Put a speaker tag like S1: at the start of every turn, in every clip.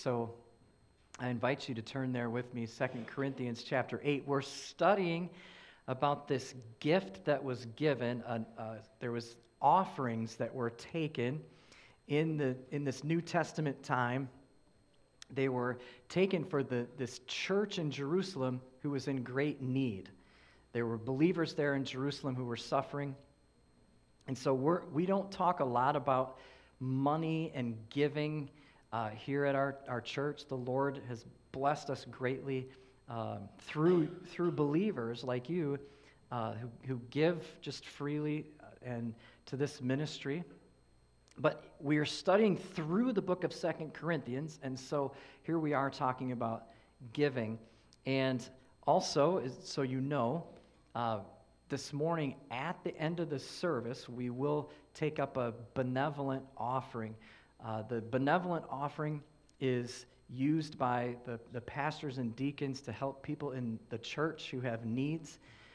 S1: So I invite you to turn there with me, 2 Corinthians chapter 8. We're studying about this gift that was given. There was offerings that were taken in this New Testament time. They were taken for this church in Jerusalem who was in great need. There were believers there in Jerusalem who were suffering. And so we don't talk a lot about money and giving here at our church. The Lord has blessed us greatly through believers like you who give just freely and to this ministry. But we are studying through the book of 2 Corinthians, and so here we are talking about giving. And also, so you know, this morning at the end of the service, we will take up a benevolent offering. The benevolent offering is used by the pastors and deacons to help people in the church who have needs.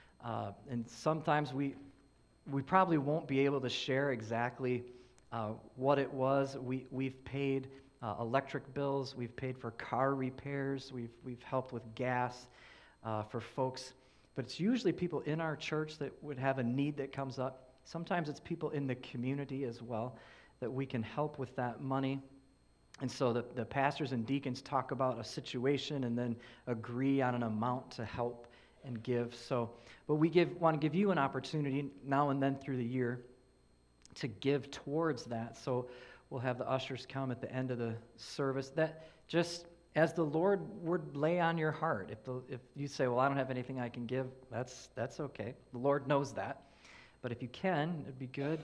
S1: And sometimes we probably won't be able to share exactly what it was. We've paid electric bills. We've paid for car repairs. We've helped with gas for folks. But it's usually people in our church that would have a need that comes up. Sometimes it's people in the community as well that we can help with that money. And so the pastors and deacons talk about a situation and then agree on an amount to help and give. But we want to give you an opportunity now and then through the year to give towards that. So we'll have the ushers come at the end of the service. That just as the Lord would lay on your heart. If you say, well, I don't have anything I can give, that's okay. The Lord knows that. But if you can, it'd be good.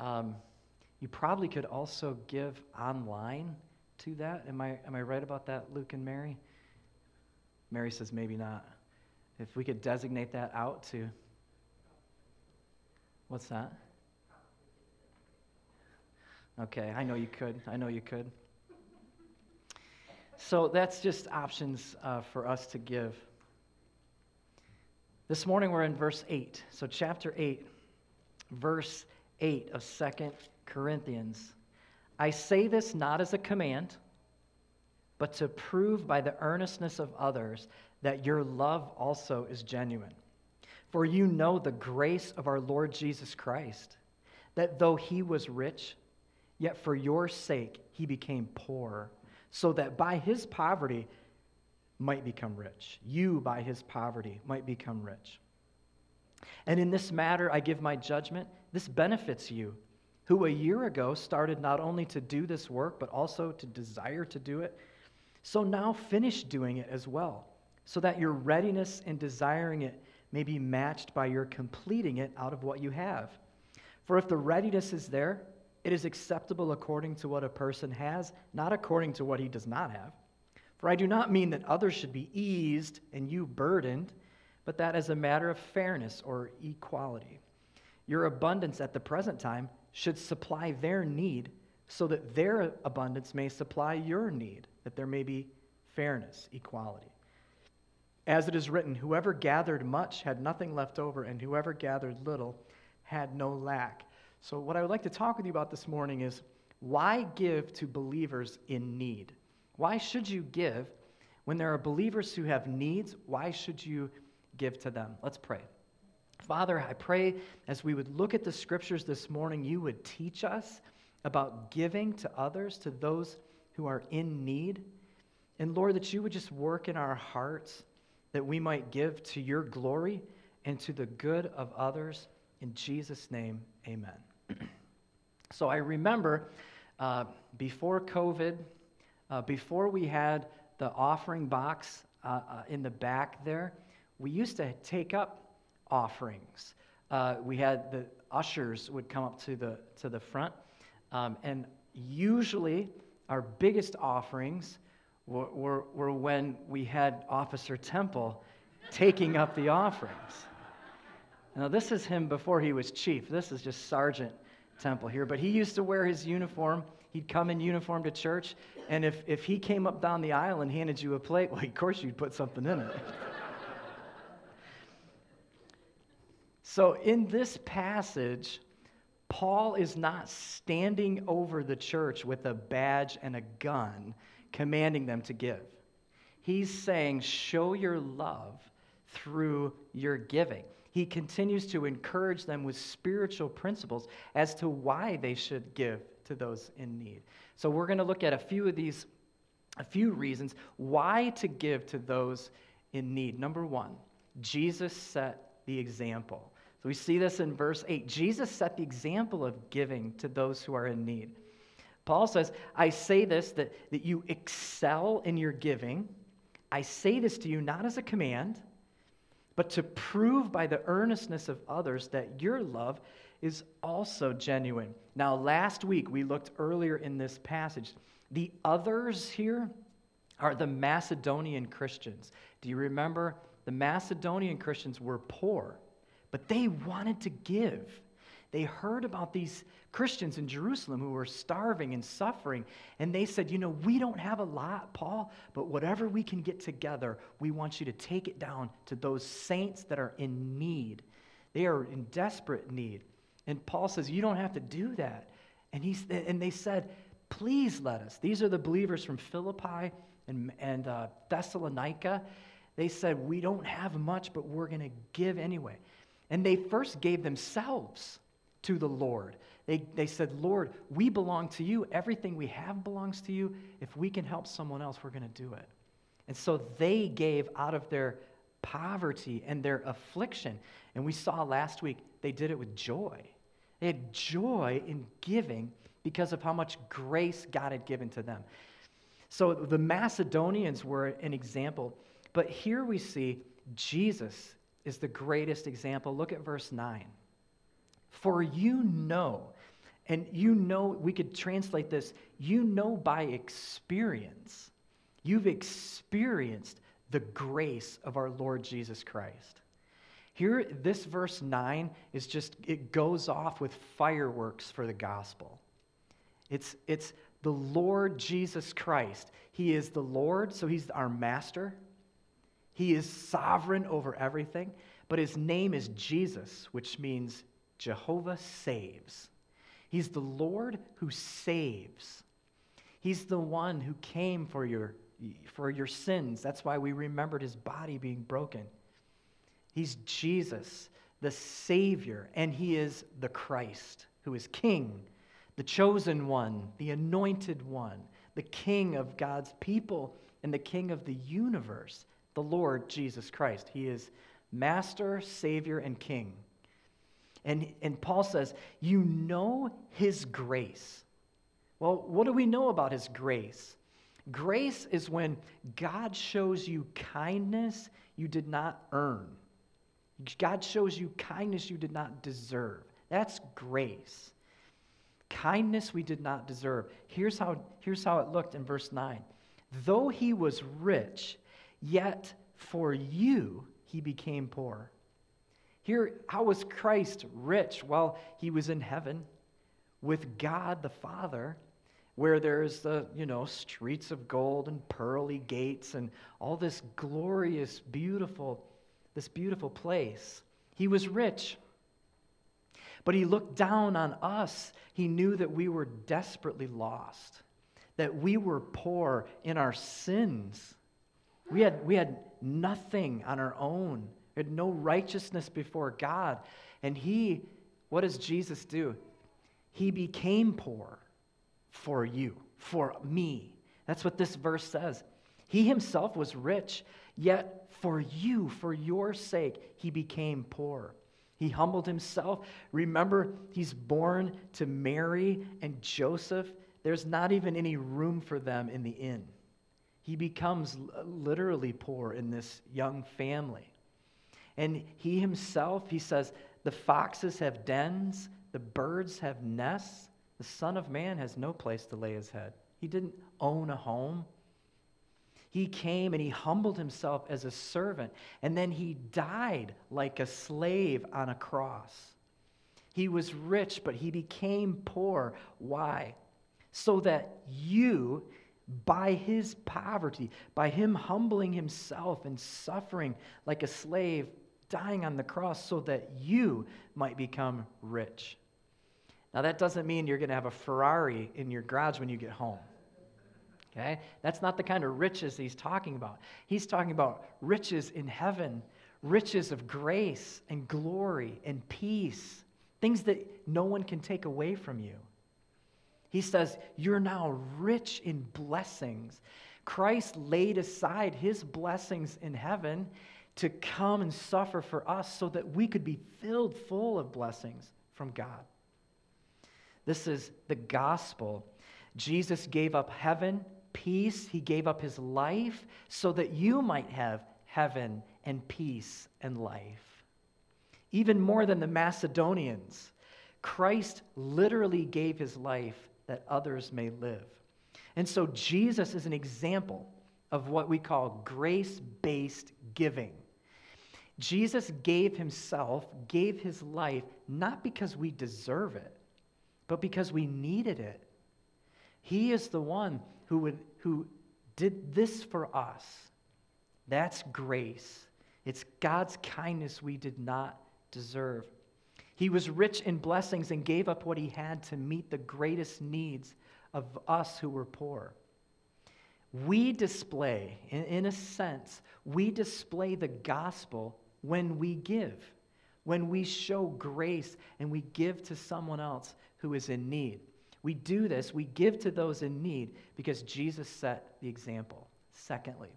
S1: You probably could also give online to that. Am I right about that, Luke and Mary? Mary says maybe not. If we could designate that out to... What's that? Okay, I know you could. So that's just options for us to give. This morning we're in verse 8. So chapter 8, verse 8 of 2 Corinthians. I say this not as a command, but to prove by the earnestness of others that your love also is genuine. For you know the grace of our Lord Jesus Christ, that though he was rich, yet for your sake he became poor, so that by his poverty might become rich. You by his poverty might become rich. And in this matter I give my judgment. This benefits you, who a year ago started not only to do this work, but also to desire to do it. So now finish doing it as well, so that your readiness in desiring it may be matched by your completing it out of what you have. For if the readiness is there, it is acceptable according to what a person has, not according to what he does not have. For I do not mean that others should be eased and you burdened, but that as a matter of fairness or equality. Your abundance at the present time should supply their need, so that their abundance may supply your need, that there may be fairness, equality. As it is written, whoever gathered much had nothing left over, and whoever gathered little had no lack. So what I would like to talk with you about this morning is why give to believers in need? Why should you give when there are believers who have needs? Why should you give to them? Let's pray. Father, I pray as we would look at the scriptures this morning, you would teach us about giving to others, to those who are in need. And Lord, that you would just work in our hearts that we might give to your glory and to the good of others. In Jesus' name, amen. So I remember before COVID, before we had the offering box in the back there, we used to take up offerings. We had the ushers would come up to the front, and usually our biggest offerings were when we had Officer Temple taking up the offerings. Now this is him before he was chief. This is just Sergeant Temple here, but he used to wear his uniform. He'd come in uniform to church, and if he came up down the aisle and handed you a plate, well, of course you'd put something in it. So in this passage, Paul is not standing over the church with a badge and a gun commanding them to give. He's saying, show your love through your giving. He continues to encourage them with spiritual principles as to why they should give to those in need. So we're going to look at a few reasons why to give to those in need. Number one, Jesus set the example. So we see this in verse 8. Jesus set the example of giving to those who are in need. Paul says, I say this, that you excel in your giving. I say this to you not as a command, but to prove by the earnestness of others that your love is also genuine. Now, last week, we looked earlier in this passage. The others here are the Macedonian Christians. Do you remember? The Macedonian Christians were poor, but they wanted to give. They heard about these Christians in Jerusalem who were starving and suffering, and they said, we don't have a lot, Paul, but whatever we can get together, we want you to take it down to those saints that are in need. They are in desperate need. And Paul says, you don't have to do that. And they said, please let us. These are the believers from Philippi and Thessalonica. They said, we don't have much, but we're going to give anyway. And they first gave themselves to the Lord. They said, Lord, we belong to you. Everything we have belongs to you. If we can help someone else, we're going to do it. And so they gave out of their poverty and their affliction. And we saw last week, they did it with joy. They had joy in giving because of how much grace God had given to them. So the Macedonians were an example. But here we see Jesus is the greatest example. Look at verse 9. For we could translate this, by experience. You've experienced the grace of our Lord Jesus Christ. Here, this verse 9 it goes off with fireworks for the gospel. It's the Lord Jesus Christ. He is the Lord, so he's our master. He is sovereign over everything, but his name is Jesus, which means Jehovah saves. He's the Lord who saves. He's the one who came for your sins. That's why we remembered his body being broken. He's Jesus, the Savior, and he is the Christ, who is King, the chosen one, the anointed one, the King of God's people, and the King of the universe, the Lord Jesus Christ. He is Master, Savior, and King. And Paul says, his grace. Well, what do we know about his grace? Grace is when God shows you kindness you did not earn. God shows you kindness you did not deserve. That's grace. Kindness we did not deserve. Here's how it looked in verse 9. Though he was rich, yet for you he became poor. Here, how was Christ rich? Well, he was in heaven with God the Father, where there's the, streets of gold and pearly gates and all this glorious, beautiful place. He was rich. But he looked down on us. He knew that we were desperately lost, that we were poor in our sins. We had nothing on our own. We had no righteousness before God. And what does Jesus do? He became poor for you, for me. That's what this verse says. He himself was rich, yet for you, for your sake, he became poor. He humbled himself. Remember, he's born to Mary and Joseph. There's not even any room for them in the inn. He becomes literally poor in this young family. And he himself, he says, the foxes have dens, the birds have nests, the Son of Man has no place to lay his head. He didn't own a home. He came and he humbled himself as a servant, and then he died like a slave on a cross. He was rich, but he became poor. Why? So that you, by his poverty, by him humbling himself and suffering like a slave, dying on the cross, so that you might become rich. Now, that doesn't mean you're going to have a Ferrari in your garage when you get home. Okay? That's not the kind of riches he's talking about. He's talking about riches in heaven, riches of grace and glory and peace, things that no one can take away from you. He says, you're now rich in blessings. Christ laid aside his blessings in heaven to come and suffer for us so that we could be filled full of blessings from God. This is the gospel. Jesus gave up heaven, peace. He gave up his life so that you might have heaven and peace and life. Even more than the Macedonians, Christ literally gave his life that others may live. And so Jesus is an example of what we call grace-based giving. Jesus gave himself, gave his life, not because we deserve it, but because we needed it. He is the one who did this for us. That's grace. It's God's kindness we did not deserve. He was rich in blessings and gave up what he had to meet the greatest needs of us who were poor. We display, in a sense, we display the gospel when we give, when we show grace and we give to someone else who is in need. We do this, we give to those in need because Jesus set the example. Secondly,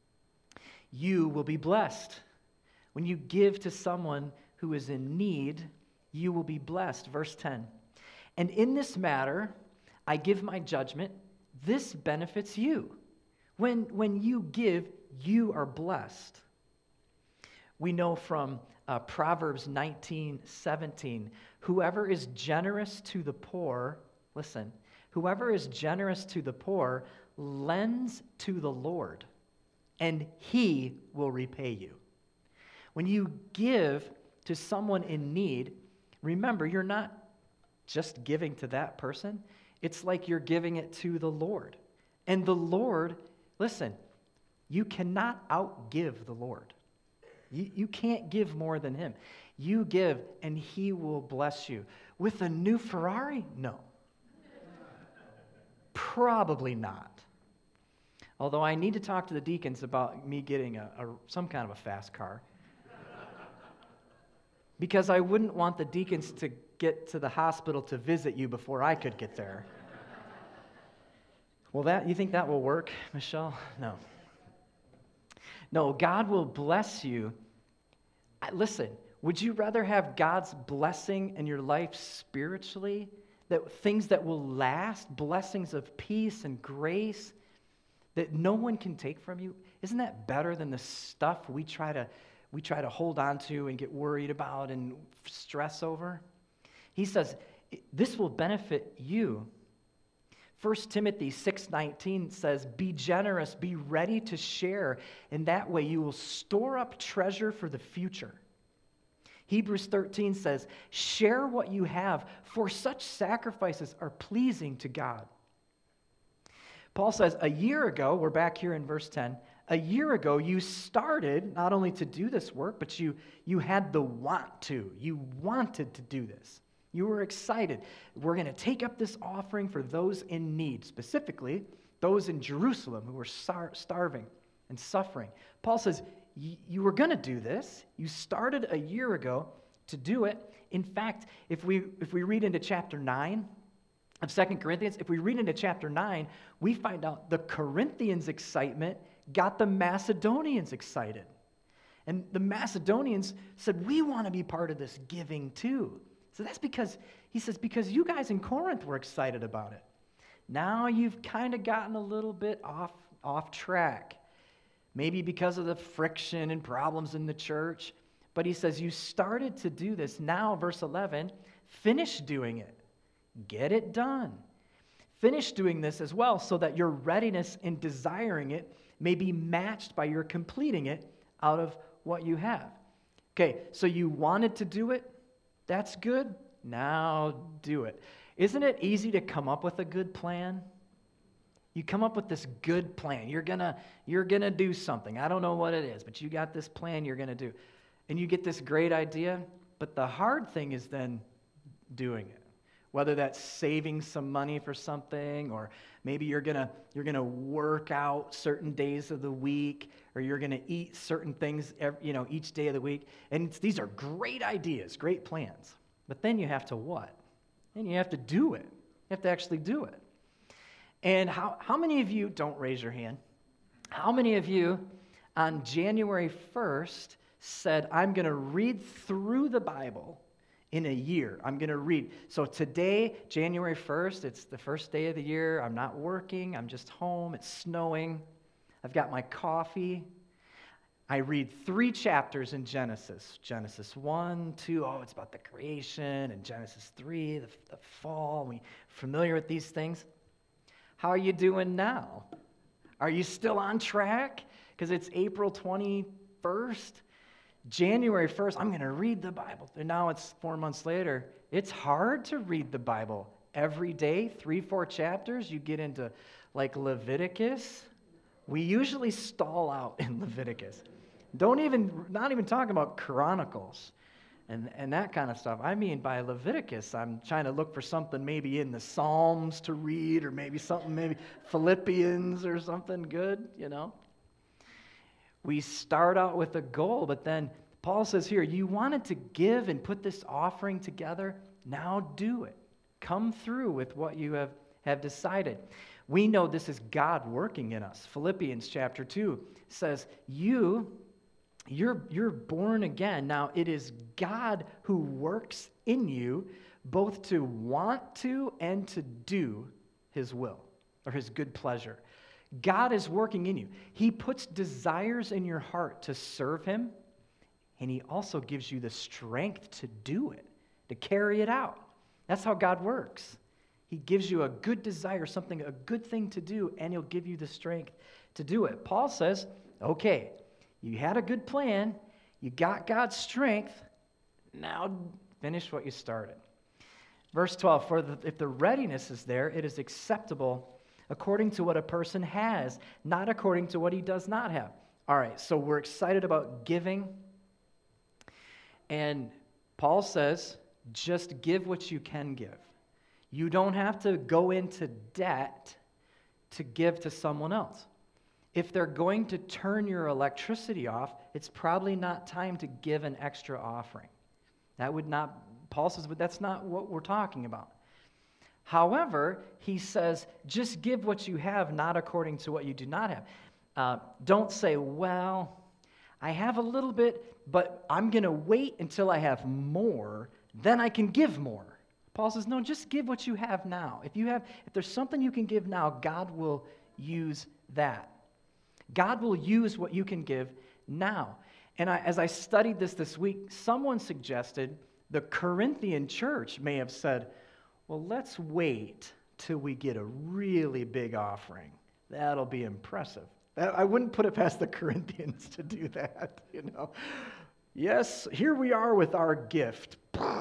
S1: you will be blessed. When you give to someone who is in need, you will be blessed. Verse 10, and in this matter, I give my judgment. This benefits you. When you give, you are blessed. We know from Proverbs 19:17, whoever is generous to the poor, listen, whoever is generous to the poor lends to the Lord, and he will repay you. When you give to someone in need, remember, you're not just giving to that person. It's like you're giving it to the Lord. And the Lord, listen, you cannot outgive the Lord. You can't give more than him. You give, and he will bless you. With a new Ferrari? No. Probably not. Although I need to talk to the deacons about me getting some kind of a fast car. Because I wouldn't want the deacons to get to the hospital to visit you before I could get there. Well, you think that will work, Michelle? No. No, God will bless you. Listen, would you rather have God's blessing in your life spiritually, that things that will last, blessings of peace and grace that no one can take from you? Isn't that better than the stuff we try to hold on to and get worried about and stress over? He says, this will benefit you. 1 Timothy 6:19 says, be generous, be ready to share, and that way you will store up treasure for the future. Hebrews 13 says, share what you have, for such sacrifices are pleasing to God. Paul says, a year ago, we're back here in verse 10, a year ago you started not only to do this work, but you had the want to. You wanted to do this. You were excited. We're going to take up this offering for those in need, specifically those in Jerusalem who were starving and suffering. Paul says, you were going to do this. You started a year ago to do it. In fact, if we read into chapter 9 of 2 Corinthians, if we read into chapter 9, we find out the Corinthians' excitement got the Macedonians excited. And the Macedonians said, we want to be part of this giving too. So that's because, he says, because you guys in Corinth were excited about it. Now you've kind of gotten a little bit off track. Maybe because of the friction and problems in the church. But he says, you started to do this. Now, verse 11, finish doing it. Get it done. Finish doing this as well so that your readiness in desiring it may be matched by your completing it out of what you have. Okay, so you wanted to do it. That's good. Now do it. Isn't it easy to come up with a good plan? You come up with this good plan. You're gonna do something. I don't know what it is, but you got this plan you're gonna do. And you get this great idea, but the hard thing is then doing it. whether that's saving some money for something, or maybe you're gonna work out certain days of the week, or you're gonna eat certain things each day of the week. And these are great ideas, great plans. But then you have to what? Then you have to do it. You have to actually do it. And how many of you, don't raise your hand, how many of you on January 1st said, I'm going to read through the Bible in a year? I'm going to read. So today, January 1st, it's the first day of the year. I'm not working. I'm just home. It's snowing. I've got my coffee. I read 3 chapters in Genesis. Genesis 1, 2, it's about the creation, and Genesis 3, the fall. We're familiar with these things. How are you doing now? Are you still on track? Because it's April 21st. January 1st, I'm going to read the Bible. And now it's 4 months later. It's hard to read the Bible every day, 3-4 chapters. You get into like Leviticus. We usually stall out in Leviticus. Not even talking about Chronicles and that kind of stuff. I mean, by Leviticus, I'm trying to look for something maybe in the Psalms to read, or maybe Philippians or something good, We start out with a goal, but then Paul says here, you wanted to give and put this offering together, now do it. Come through with what you have decided. We know this is God working in us. Philippians chapter 2 says, You're born again. Now, it is God who works in you both to want to and to do his will or his good pleasure. God is working in you. He puts desires in your heart to serve him, and he also gives you the strength to do it, to carry it out. That's how God works. He gives you a good desire, a good thing to do, and he'll give you the strength to do it. Paul says, okay, you had a good plan. You got God's strength. Now finish what you started. Verse 12, if the readiness is there, it is acceptable according to what a person has, not according to what he does not have. All right, so we're excited about giving. And Paul says, just give what you can give. You don't have to go into debt to give to someone else. If they're going to turn your electricity off, it's probably not time to give an extra offering. Paul says, but that's not what we're talking about. However, he says, just give what you have, not according to what you do not have. Don't say, well, I have a little bit, but I'm going to wait until I have more, then I can give more. Paul says, no, just give what you have now. If there's something you can give now, God will use that. God will use what you can give now. And as I studied this week, someone suggested the Corinthian church may have said, well, let's wait till we get a really big offering. That'll be impressive. I wouldn't put it past the Corinthians to do that, Yes, here we are with our gift,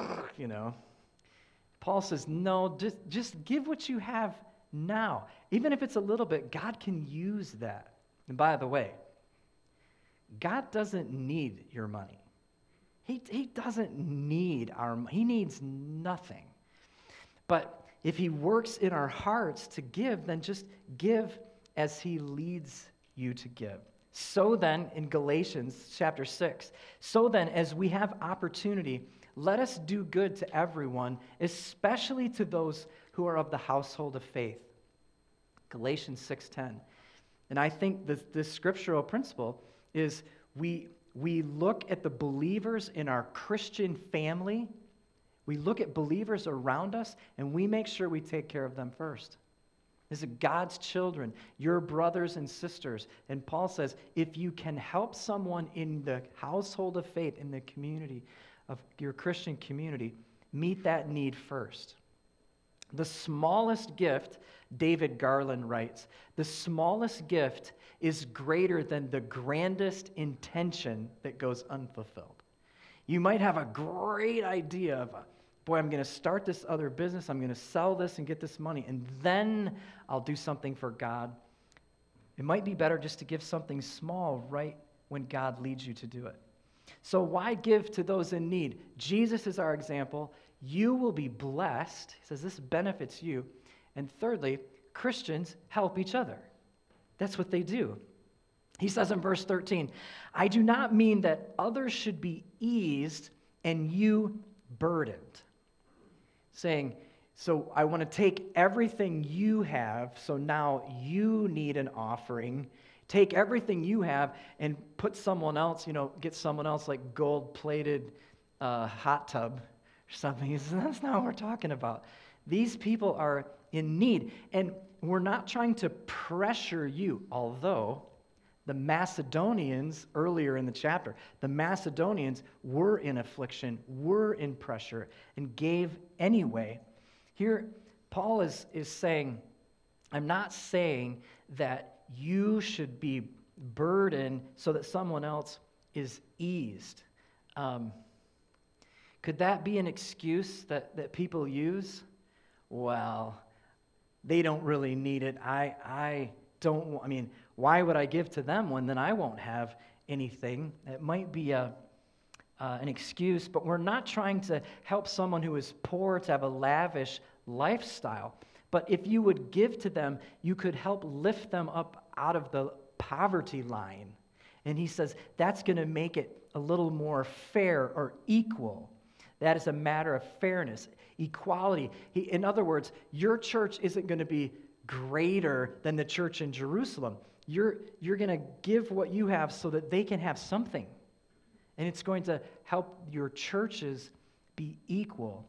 S1: Paul says, no, just give what you have now. Even if it's a little bit, God can use that. And by the way, God doesn't need your money. He doesn't need our money. He needs nothing. But if he works in our hearts to give, then just give as he leads you to give. So then, in Galatians chapter 6, so then, as we have opportunity, let us do good to everyone, especially to those who are of the household of faith. Galatians 6:10. And I think this scriptural principle is we look at the believers in our Christian family, we look at believers around us, and we make sure we take care of them first. This is God's children, your brothers and sisters. And Paul says, if you can help someone in the household of faith, in the community, of your Christian community, meet that need first. The smallest gift, David Garland writes, the smallest gift is greater than the grandest intention that goes unfulfilled. You might have a great idea of, boy, I'm going to start this other business, I'm going to sell this and get this money, and then I'll do something for God. It might be better just to give something small right when God leads you to do it. So why give to those in need? Jesus is our example. you will be blessed. He says this benefits you. And thirdly, Christians help each other. That's what they do. He says in verse 13, I do not mean that others should be eased and you burdened. Saying, so I want to take everything you have, so now you need an offering. Take everything you have and put someone else, get someone else like gold-plated hot tub or something. He says, that's not what we're talking about. These people are in need, and we're not trying to pressure you, although the Macedonians, earlier in the chapter, the Macedonians were in affliction, were in pressure, and gave anyway. Here, Paul is saying, I'm not saying that you should be burdened so that someone else is eased. Could that be an excuse that people use? Well, they don't really need it. Why would I give to them when then I won't have anything? It might be an excuse, but we're not trying to help someone who is poor to have a lavish lifestyle. But if you would give to them, you could help lift them up out of the poverty line. And he says that's going to make it a little more fair or equal. That is a matter of fairness, equality. In other words, your church isn't going to be greater than the church in Jerusalem. You're going to give what you have so that they can have something. And it's going to help your churches be equal.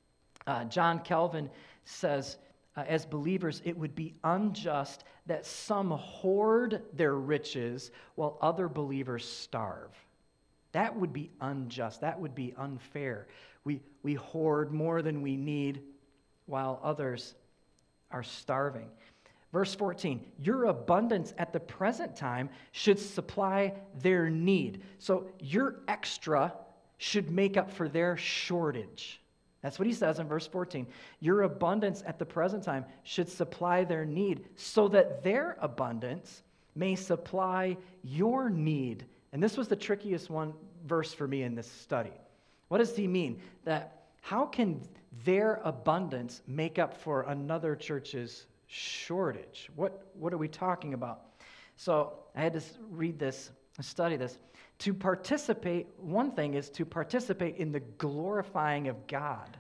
S1: John Calvin says, as believers, it would be unjust that some hoard their riches while other believers starve. That would be unjust. That would be unfair. We hoard more than we need while others are starving. Verse 14, your abundance at the present time should supply their need. So your extra should make up for their shortage. That's what he says in verse 14. Your abundance at the present time should supply their need so that their abundance may supply your need. And this was the trickiest verse for me in this study. What does he mean? That how can their abundance make up for another church's shortage? What are we talking about? So I had to read this, study this. To participate, one thing is to participate in the glorifying of God.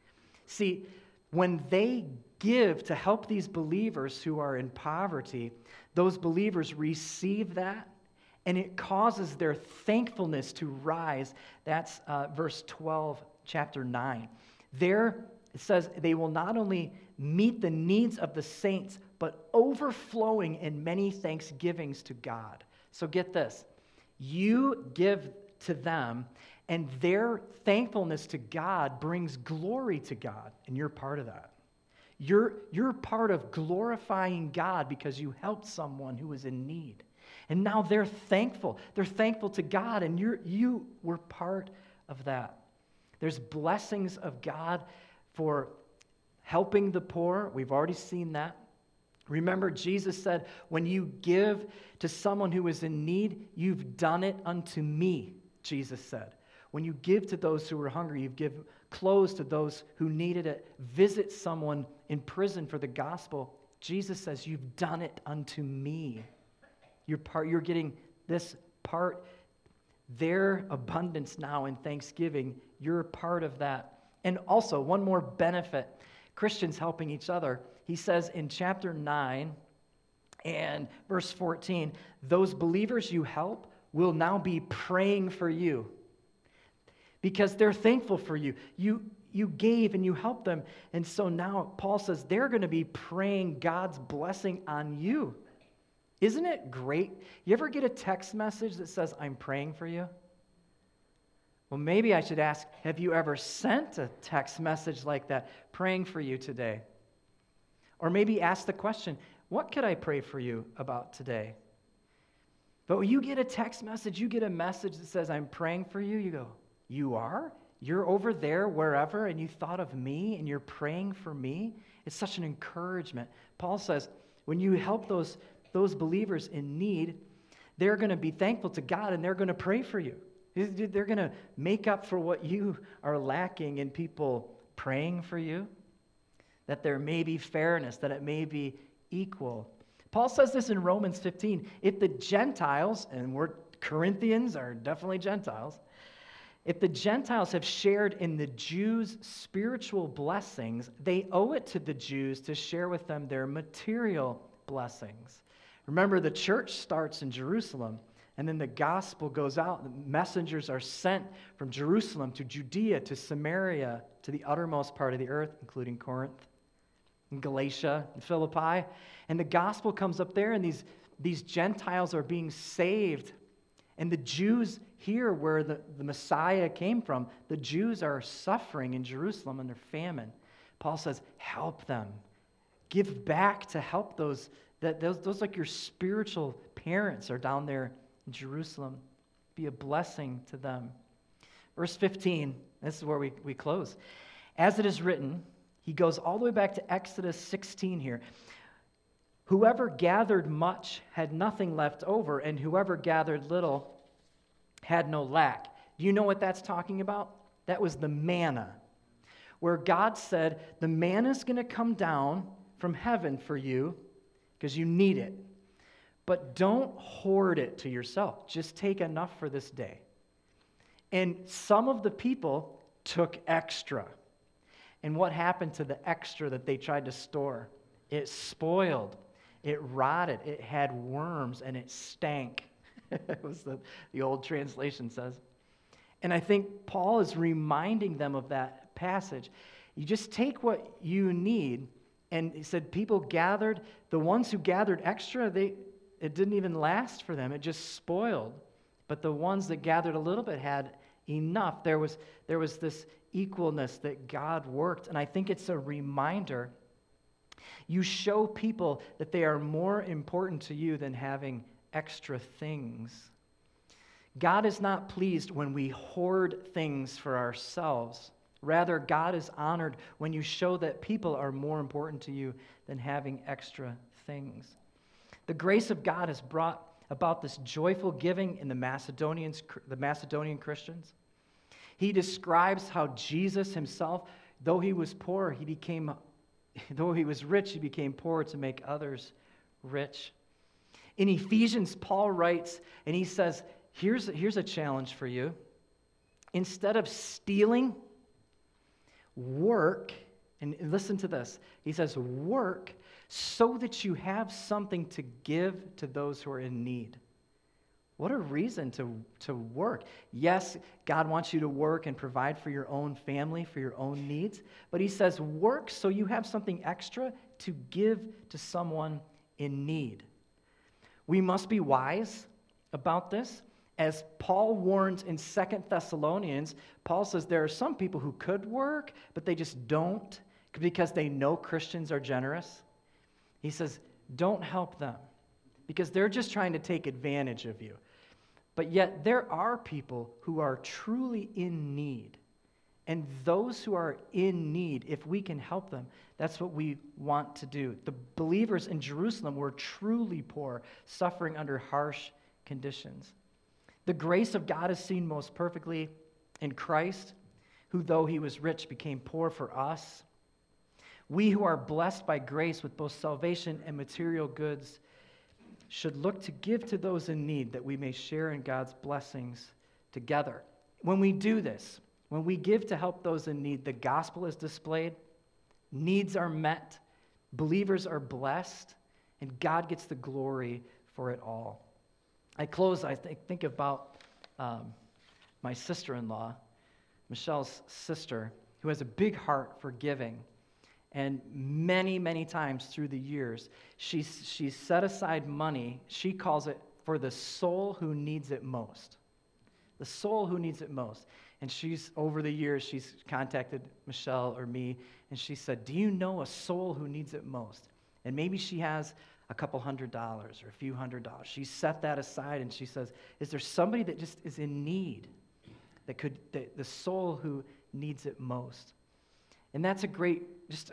S1: See, when they give to help these believers who are in poverty, those believers receive that, and it causes their thankfulness to rise. That's verse 12, chapter 9. There, it says, they will not only meet the needs of the saints, but overflowing in many thanksgivings to God. So get this. You give to them, and their thankfulness to God brings glory to God, and you're part of that. You're part of glorifying God because you helped someone who was in need. And now they're thankful. They're thankful to God, and you were part of that. There's blessings of God for helping the poor. We've already seen that. Remember, Jesus said, when you give to someone who is in need, you've done it unto me, Jesus said. When you give to those who are hungry, you give clothes to those who needed it, visit someone in prison for the gospel, Jesus says, you've done it unto me. You're getting this part, their abundance now in thanksgiving, you're a part of that. And also, one more benefit, Christians helping each other. He says in chapter 9 and verse 14, those believers you help will now be praying for you because they're thankful for you. You gave and you helped them. And so now Paul says they're going to be praying God's blessing on you. Isn't it great? You ever get a text message that says, I'm praying for you? Well, maybe I should ask, have you ever sent a text message like that, praying for you today? Or maybe ask the question, what could I pray for you about today? But when you get a text message, you get a message that says, I'm praying for you, you go, you are? You're over there, wherever, and you thought of me, and you're praying for me? It's such an encouragement. Paul says, when you help those believers in need, they're going to be thankful to God, and they're going to pray for you. They're going to make up for what you are lacking in people praying for you, that there may be fairness, that it may be equal. Paul says this in Romans 15. If the Gentiles, and Corinthians are definitely Gentiles, if the Gentiles have shared in the Jews' spiritual blessings, they owe it to the Jews to share with them their material blessings. Remember, the church starts in Jerusalem, and then the gospel goes out. The messengers are sent from Jerusalem to Judea, to Samaria, to the uttermost part of the earth, including Corinth, and Galatia, and Philippi. And the gospel comes up there, and these Gentiles are being saved. And the Jews here, where the Messiah came from, the Jews are suffering in Jerusalem under famine. Paul says, help them. Give back to help those like your spiritual parents are down there in Jerusalem. Be a blessing to them. Verse 15, this is where we close. As it is written, he goes all the way back to Exodus 16 here. Whoever gathered much had nothing left over, and whoever gathered little had no lack. Do you know what that's talking about? That was the manna, where God said, the manna is going to come down from heaven for you because you need it. But don't hoard it to yourself. Just take enough for this day. And some of the people took extra. And what happened to the extra that they tried to store? It spoiled. It rotted. It had worms, and it stank. It was the old translation says. And I think Paul is reminding them of that passage. You just take what you need. And he said people gathered, the ones who gathered extra, it didn't even last for them. It just spoiled. But the ones that gathered a little bit had enough. There was this equalness that God worked. And I think it's a reminder. You show people that they are more important to you than having extra things. God is not pleased when we hoard things for ourselves. Rather, God is honored when you show that people are more important to you than having extra things. The grace of God has brought about this joyful giving in the Macedonian Christians. He describes how Jesus himself, though he was poor, though he was rich, he became poor to make others rich. In Ephesians, Paul writes, and he says, here's a challenge for you. Instead of stealing, work, and listen to this. He says, work so that you have something to give to those who are in need. What a reason to work. Yes, God wants you to work and provide for your own family, for your own needs, but he says work so you have something extra to give to someone in need. We must be wise about this. As Paul warns in 2 Thessalonians, Paul says there are some people who could work, but they just don't because they know Christians are generous. He says, don't help them because they're just trying to take advantage of you. But yet there are people who are truly in need. And those who are in need, if we can help them, that's what we want to do. The believers in Jerusalem were truly poor, suffering under harsh conditions. The grace of God is seen most perfectly in Christ, who, though he was rich, became poor for us. We who are blessed by grace with both salvation and material goods should look to give to those in need that we may share in God's blessings together. When we do this, when we give to help those in need, the gospel is displayed, needs are met, believers are blessed, and God gets the glory for it all. I think about my sister-in-law, Michelle's sister, who has a big heart for giving. And many, many times through the years, she's set aside money, she calls it, for the soul who needs it most. The soul who needs it most. And over the years, she's contacted Michelle or me, and she said, do you know a soul who needs it most? And maybe she has a couple $100 or a few $100. She set that aside and she says, is there somebody that just is in need, the soul who needs it most? And that's a great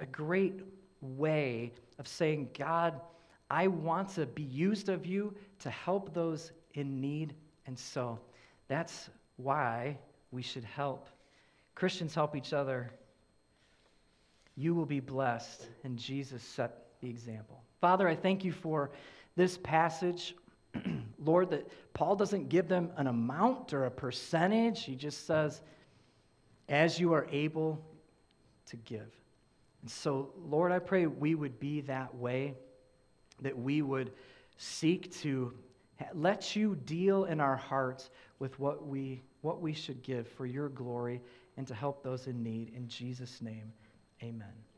S1: way of saying, God, I want to be used of you to help those in need. And so that's why we should help. Christians help each other you will be blessed, and Jesus set the example. Father, I thank you for this passage, Lord, that Paul doesn't give them an amount or a percentage. He just says, as you are able to give. And so, Lord, I pray we would be that way, that we would seek to let you deal in our hearts with what we should give for your glory and to help those in need. In Jesus' name, amen.